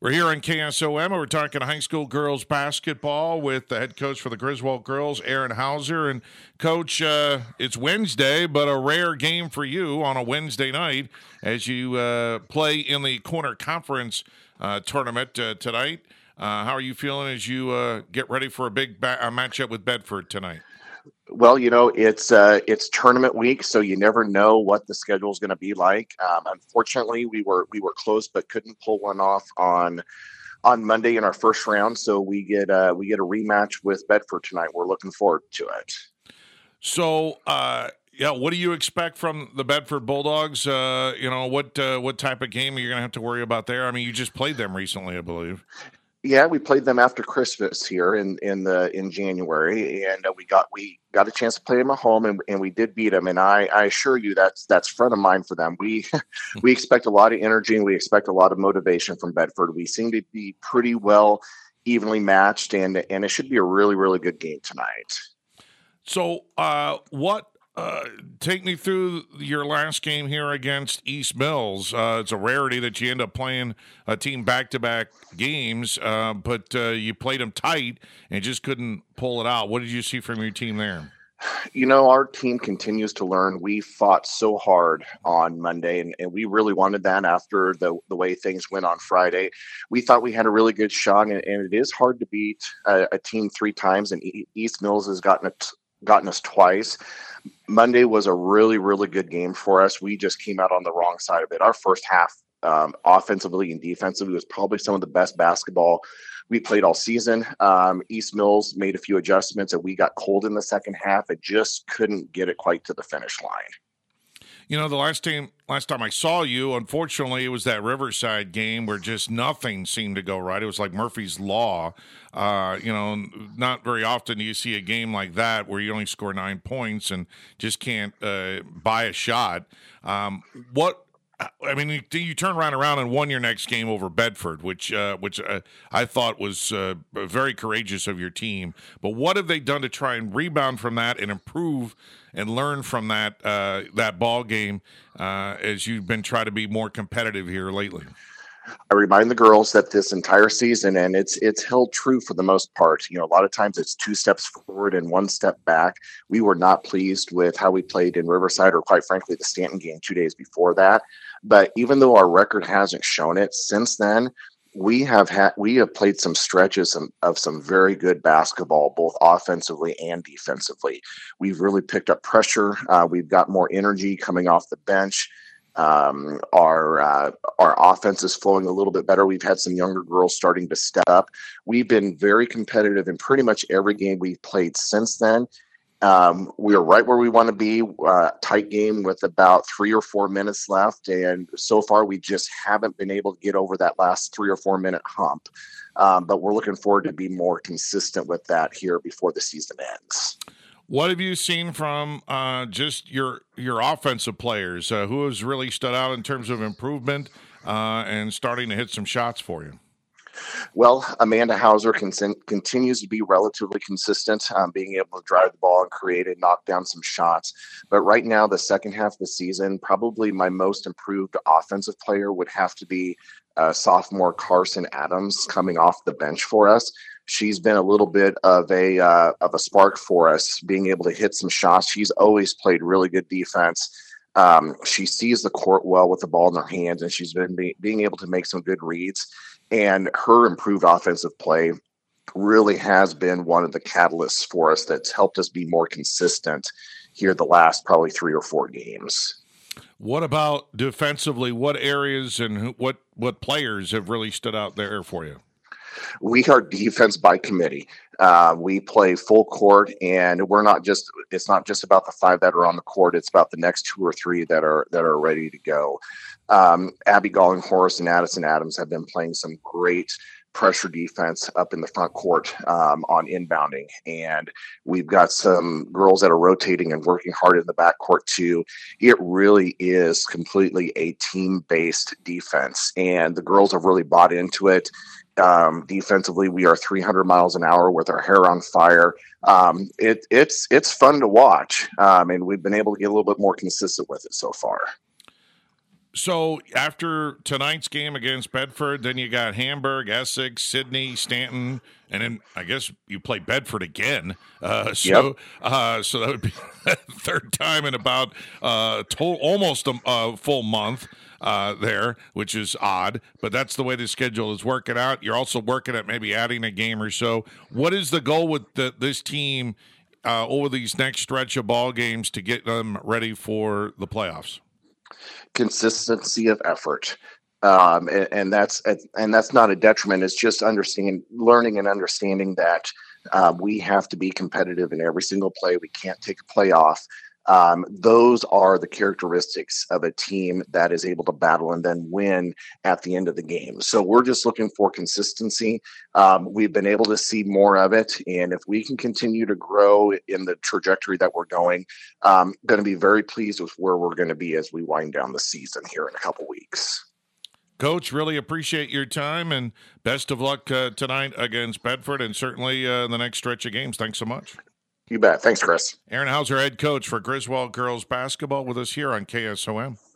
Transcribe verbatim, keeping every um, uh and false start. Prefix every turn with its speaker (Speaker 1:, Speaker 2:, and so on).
Speaker 1: We're here on K S O M, and we're talking high school girls basketball with the head coach for the Griswold girls, Aaron Hauser. And, Coach, uh, it's Wednesday, but a rare game for you on a Wednesday night as you uh, play in the Corner Conference uh, tournament uh, tonight. Uh, how are you feeling as you uh, get ready for a big ba- uh, matchup with Bedford tonight?
Speaker 2: Well, you know, it's uh, it's tournament week, so you never know what the schedule is going to be like. Um, unfortunately, we were we were close, but couldn't pull one off on on Monday in our first round. So we get uh, we get a rematch with Bedford tonight. We're looking forward to it.
Speaker 1: So, uh, yeah, what do you expect from the Bedford Bulldogs? Uh, you know, what uh, what type of game are you going to have to worry about there? I mean, you just played them recently, I believe.
Speaker 2: Yeah, we played them after Christmas here in in the in January, and uh, we got we got a chance to play them at home, and, and we did beat them. And I, I assure you, that's that's front of mind for them. We we expect a lot of energy, and we expect a lot of motivation from Bedford. We seem to be pretty well evenly matched, and and it should be a really really good game tonight.
Speaker 1: So, uh, what? Uh, take me through your last game here against East Mills. Uh, it's a rarity that you end up playing a team back-to-back games, uh, but uh, you played them tight and just couldn't pull it out. What did you see from your team there?
Speaker 2: You know, our team continues to learn. We fought so hard on Monday, and, and we really wanted that after the, the way things went on Friday. We thought we had a really good shot, and, and it is hard to beat a, a team three times, and East Mills has gotten it, gotten us twice. Monday was a really, really good game for us. We just came out on the wrong side of it. Our first half, um, offensively and defensively, was probably some of the best basketball we played all season. Um, East Mills made a few adjustments, and we got cold in the second half. It just couldn't get it quite to the finish line.
Speaker 1: You know, the last time last time I saw you, unfortunately, it was that Riverside game where just nothing seemed to go right. It was like Murphy's Law. Uh, you know, not very often do you see a game like that where you only score nine points and just can't uh, buy a shot. Um, what? I mean, you, you turn around around and won your next game over Bedford, which uh, which uh, I thought was uh, very courageous of your team. But what have they done to try and rebound from that and improve and learn from that uh, that ball game uh, as you've been trying to be more competitive here lately?
Speaker 2: I remind the girls that this entire season, and it's it's held true for the most part. You know, a lot of times it's two steps forward and one step back. We were not pleased with how we played in Riverside, or quite frankly, the Stanton game two days before that. But even though our record hasn't shown it since then, we have had we have played some stretches of, of some very good basketball, both offensively and defensively. We've really picked up pressure. Uh, we've got more energy coming off the bench. Um, our uh, our offense is flowing a little bit better. We've had some younger girls starting to step up. We've been very competitive in pretty much every game we've played since then. Um, we are right where we want to be. Uh, tight game with about three or four minutes left, and so far we just haven't been able to get over that last three or four minute hump. Um, but we're looking forward to be more consistent with that here before the season ends.
Speaker 1: What have you seen from uh, just your your offensive players? Uh, who has really stood out in terms of improvement uh, and starting to hit some shots for you?
Speaker 2: Well, Amanda Hauser con- continues to be relatively consistent, um, being able to drive the ball and create and knock down some shots. But right now, the second half of the season, probably my most improved offensive player would have to be uh, sophomore Carson Adams coming off the bench for us. She's been a little bit of a uh, of a spark for us, being able to hit some shots. She's always played really good defense. Um, she sees the court well with the ball in her hands, and she's been be- being able to make some good reads. And her improved offensive play really has been one of the catalysts for us that's helped us be more consistent here the last probably three or four games.
Speaker 1: What about defensively? What areas and what what players have really stood out there for you?
Speaker 2: We are defense by committee. Uh, we play full court, and we're not just, it's not just about the five that are on the court. It's about the next two or three that are, that are ready to go. Um, Abby Gallinghorst and Addison Adams have been playing some great pressure defense up in the front court um, on inbounding. And we've got some girls that are rotating and working hard in the back court too. It really is completely a team-based defense, and the girls have really bought into it. Um, defensively, we are three hundred miles an hour with our hair on fire. Um, it, it's it's fun to watch, um, and we've been able to get a little bit more consistent with it so far.
Speaker 1: So after tonight's game against Bedford, then you got Hamburg, Essex, Sydney, Stanton, and then I guess you play Bedford again. Uh, so,
Speaker 2: Yep.
Speaker 1: uh, so that would be the third time in about uh, to- almost a, a full month uh, there, which is odd. But that's the way the schedule is working out. You're also working at maybe adding a game or so. What is the goal with the, this team uh, over these next stretch of ball games to get them ready for the playoffs?
Speaker 2: Consistency of effort. Um, and, and that's and that's not a detriment. It's just understanding, learning, and understanding that uh, we have to be competitive in every single play. We can't take a play off. Um, those are the characteristics of a team that is able to battle and then win at the end of the game. So we're just looking for consistency. Um, we've been able to see more of it, and if we can continue to grow in the trajectory that we're going, um, going to be very pleased with where we're going to be as we wind down the season here in a couple weeks.
Speaker 1: Coach, really appreciate your time, and best of luck uh, tonight against Bedford, and certainly uh, the next stretch of games. Thanks so much.
Speaker 2: You bet. Thanks, Chris.
Speaker 1: Aaron Hauser, head coach for Griswold Girls Basketball, with us here on K S O M.